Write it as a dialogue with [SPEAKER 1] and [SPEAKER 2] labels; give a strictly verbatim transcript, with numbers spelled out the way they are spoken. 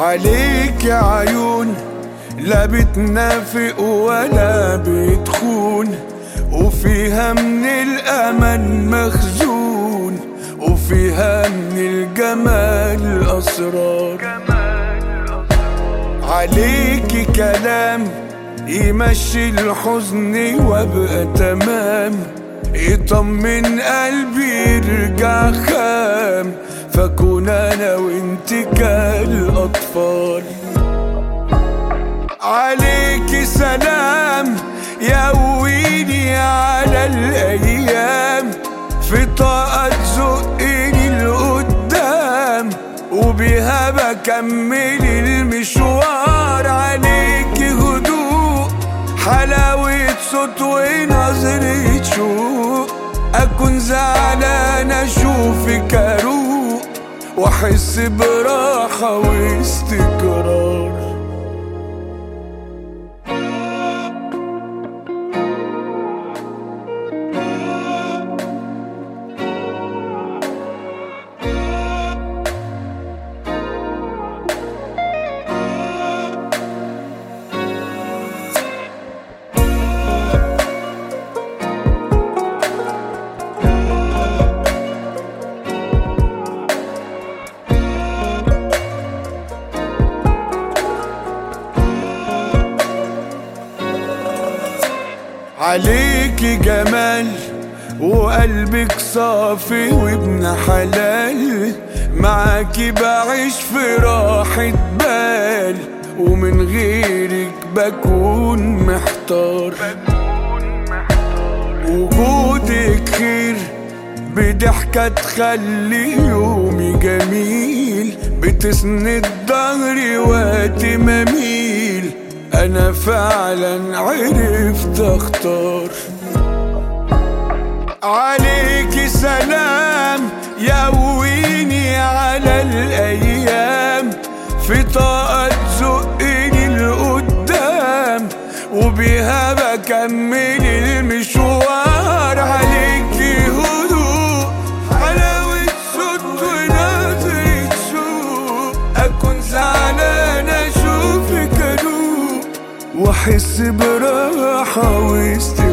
[SPEAKER 1] عليك يا عيون لا بتنافق ولا بتخون، وفيها من الأمل مخزون، وفيها من الجمال أسرار. عليكي كلام يمشي الحزن وابقى تمام، يطمن قلبي يرجع خام، فكون انا وانت كالأطفال. عليكي سلام يقويني على الأيام، في طاقة تزقني لقدام، وبيها بكمل المشوار. عليكي هدوء حلاوة صوت ونظرة شوق، أكون زعلان أشوفك أروق، وأحس براحة واستقرار. عليكي جمال وقلبك صافي وابن حلال، معاكي بعيش في راحة بال، ومن غيرك بكون محتار. وجودك خير بضحكة تخلي يومي جميل، بتسند ظهري وقت ما اميل، أنا فعلا عرفت أختار. عليكي سلام يقويني على الأيام، في طاقة تزقني لقدام، وبيها بكمل المشوار. عليكي هدوء حلاوة صوت ونظرة شوق، أكون زعلان أشوفك أروق، وأحس براحة واستقرار.